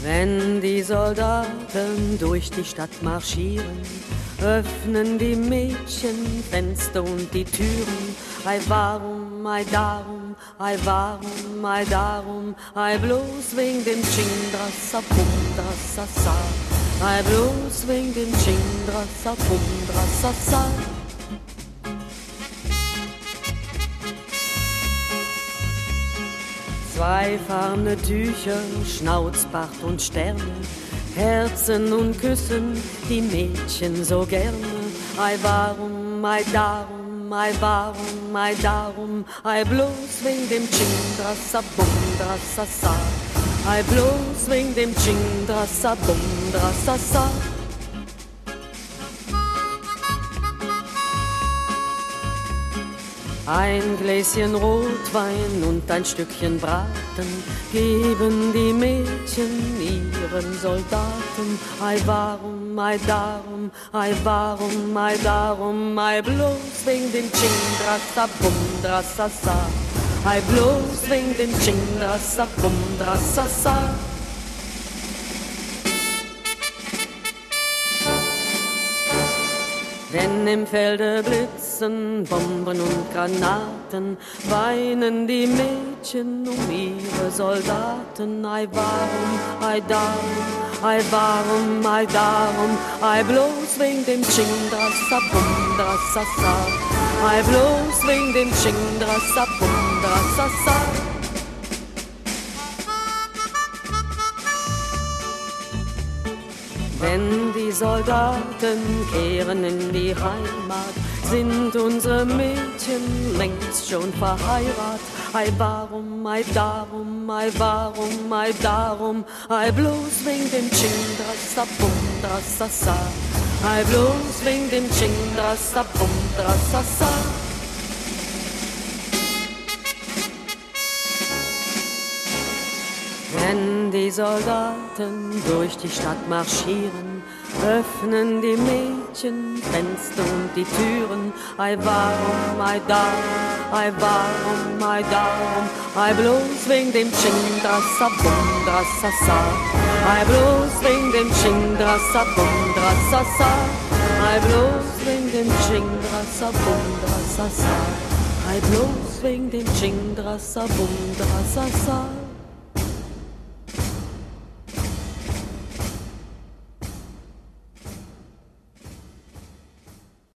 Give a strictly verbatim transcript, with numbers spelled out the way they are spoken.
Wenn die Soldaten durch die Stadt marschieren, öffnen die Mädchen Fenster und die Türen. Ei warum, ei darum, ei warum, ei darum, ei bloß wegen dem Chingdrassa Pumdrassassa. Ei bloß wegen dem Chingdrassa Pumdrassassa. Zweifarbene Tücher, Schnauzbart und Sterne, Herzen und Küssen die Mädchen so gerne. Ei warum, ei darum, ei warum, ei darum, ei bloß wegen dem Chingdrassa Bumdrassassa. Ei bloß wegen dem Chingdrassa Bumdrassassa. Ein Gläschen Rotwein und ein Stückchen Braten geben die Mädchen ihren Soldaten. Ei warum, ei darum, ei warum, ei darum, ei bloß wegen dem Chingdrassa Bumdrassassa. Ei bloß wegen dem Chingdrassa Bumdrassassa. Denn im Felde blitzen Bomben und Granaten, weinen die Mädchen um ihre Soldaten. Ei warum, ei darum, ei warum, ei darum, ei bloß wegen dem Chingdrassa Bumdrassassa. Ei bloß wegen dem Chingdrassa Bumdrassassa. Wenn die Soldaten kehren in die Heimat, sind unsere Mädchen längst schon verheiratet. Ei warum, ei darum, ei warum, ei darum, ei bloß wegen dem Chingdrassa Bumdrassassa. Ei bloß wegen dem Chingdrassa Bumdrassassa. Wenn die Soldaten durch die Stadt marschieren, öffnen die Mädchen Fenster und die Türen. Ei warum, ei darum, ei warum, ei darum, ei bloß wegen dem Chingdrassa Bumdrassassa. Ei bloß wegen dem Chingdrassa Bumdrassassa. Ei bloß wegen dem Chingdrassa Bumdrassassa. Ei bloß wegen dem Chingdrassa Bumdrassassa.